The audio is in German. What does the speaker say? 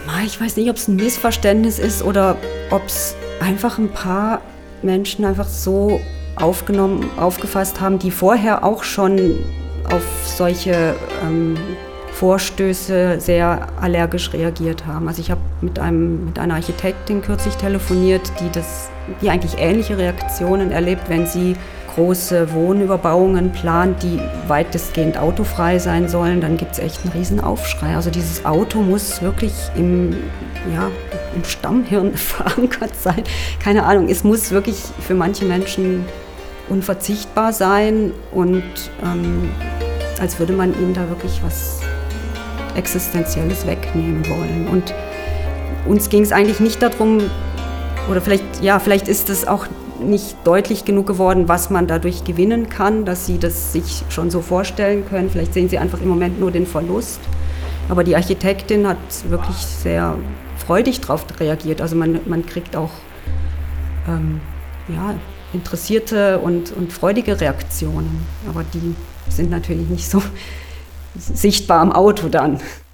Ich weiß nicht, ob es ein Missverständnis ist oder ob es einfach ein paar Menschen einfach so aufgefasst haben, die vorher auch schon auf solche Vorstöße sehr allergisch reagiert haben. Also ich habe mit einer Architektin kürzlich telefoniert, die eigentlich ähnliche Reaktionen erlebt, wenn sie große Wohnüberbauungen plant, die weitestgehend autofrei sein sollen, dann gibt es echt einen riesen Aufschrei. Also dieses Auto muss wirklich im Stammhirn verankert sein. Keine Ahnung, es muss wirklich für manche Menschen unverzichtbar sein und als würde man ihnen da wirklich was Existenzielles wegnehmen wollen. Und uns ging es eigentlich nicht darum, oder vielleicht ist es auch nicht deutlich genug geworden, was man dadurch gewinnen kann, dass sie das sich schon so vorstellen können. Vielleicht sehen sie einfach im Moment nur den Verlust. Aber die Architektin hat wirklich sehr freudig darauf reagiert. Also man kriegt auch interessierte und freudige Reaktionen. Aber die sind natürlich nicht so sichtbar am Auto dann.